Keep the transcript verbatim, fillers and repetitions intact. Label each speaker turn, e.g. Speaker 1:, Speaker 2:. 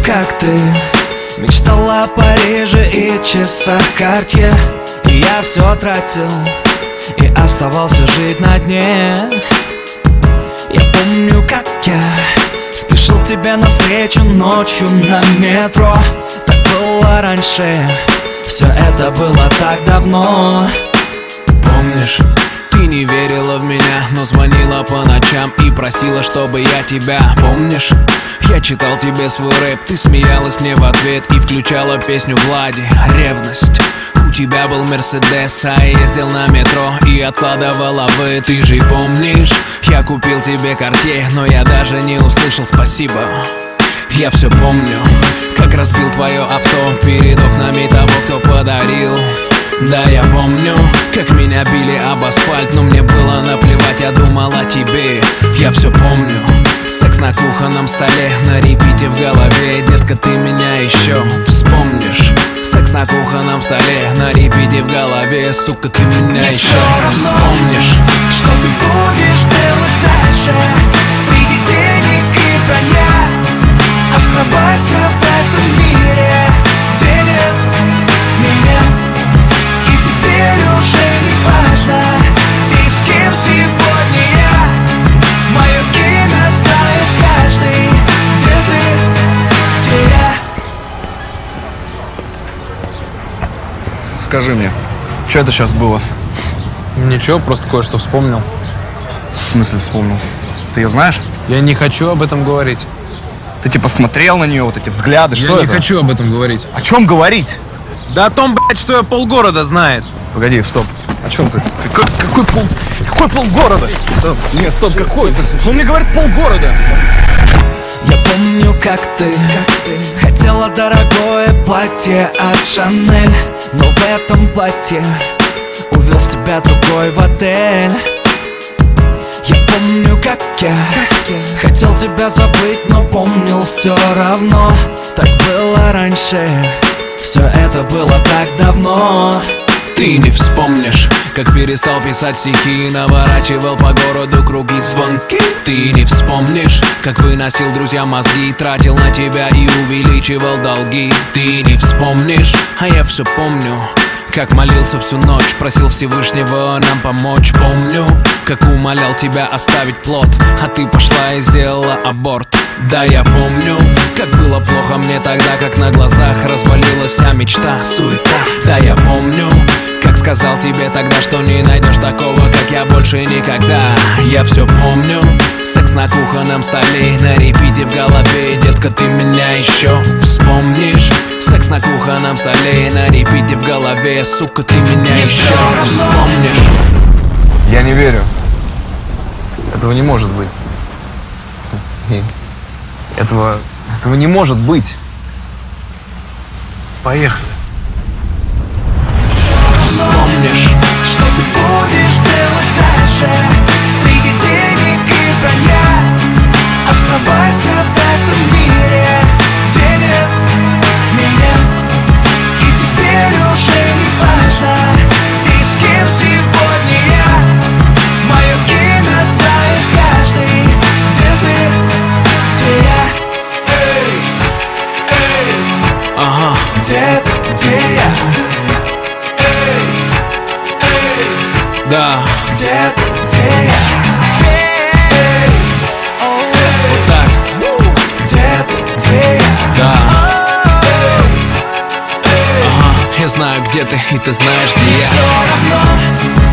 Speaker 1: как ты мечтала о Париже и часах Картье. И я все тратил и оставался жить на дне. Я помню, как я спешил к тебе навстречу ночью на метро. Так было раньше, все это было так давно.
Speaker 2: Помнишь, ты не верила в меня, но звонила по ночам и просила, чтобы я тебя. Помнишь, я читал тебе свой рэп, ты смеялась мне в ответ и включала песню Влади «Ревность». У тебя был Мерседес, а я ездил на метро и откладывала вы. Ты же помнишь, я купил тебе Картье, но я даже не услышал спасибо. Я все помню, как разбил твое авто перед окнами того, кто подарил. Да, я помню, как меня били об асфальт, но мне было наплевать, я думал о тебе. Я все помню, секс на кухонном столе, на репите в голове. Детка, ты меня еще вспомнишь. Секс на кухонном столе, на репите в голове. Сука, ты меня еще вспомнишь.
Speaker 1: Что ты будешь делать дальше среди денег и вранья? Оставайся в этом мире, где нет меня. И теперь уже не важно, где и с кем сегодня я. Мое имя знает каждый, где ты, где я.
Speaker 3: Скажи мне, что это сейчас было?
Speaker 4: Ничего, просто кое-что вспомнил.
Speaker 3: В смысле вспомнил? Ты ее знаешь?
Speaker 4: Я не хочу об этом говорить.
Speaker 3: Ты типа смотрел на нее, вот эти взгляды, что
Speaker 4: Я
Speaker 3: это?
Speaker 4: не хочу об этом говорить.
Speaker 3: О чем говорить?
Speaker 4: Да о том, блядь, что я полгорода знает.
Speaker 3: Погоди, стоп. О чем ты? Какой, какой пол... Какой полгорода? Стоп. Нет, стоп, какой? Он мне говорит полгорода.
Speaker 1: Я помню, как ты, как ты хотела дорогое платье от Шанель, но в этом платье увез тебя другой в отель. Я помню, как я, как я хотел тебя забыть, но помнил все равно. Так было раньше, все это было так давно.
Speaker 2: Ты не вспомнишь, как перестал писать стихи и наворачивал по городу круги звонки. Ты не вспомнишь, как выносил друзьям мозги, тратил на тебя и увеличивал долги. Ты не вспомнишь, а я все помню, как молился всю ночь, просил Всевышнего нам помочь. Помню, как умолял тебя оставить плод, а ты пошла и сделала аборт. Да, я помню, как было плохо мне тогда, как на глазах развалилась вся мечта, суета. Да, я помню, как сказал тебе тогда, что не найдешь такого, как я, больше никогда. Я все помню, секс на кухонном столе, на репите в голове. Детка, ты меня еще вспомнишь. Секс на кухонном столе, на репите в голове. Сука, ты меня еще вспомнишь.
Speaker 4: Я не верю. Этого не может быть. Этого, этого не может быть. Поехали.
Speaker 2: Вспомнишь,
Speaker 1: что ты будешь делать дальше среди денег и вранья? Оставайся в этом мире, где нет меня. И теперь уже не важно, где и с кем сегодня я. Мое имя знает каждый, где ты, где я. Эй, эй,
Speaker 2: ага,
Speaker 1: где ты, где я.
Speaker 2: Да,
Speaker 1: Где ты, где я?
Speaker 2: вот так,
Speaker 1: Где ты, где я?
Speaker 2: да. Ага, я знаю, где ты, и ты знаешь, где я.
Speaker 1: Все равно.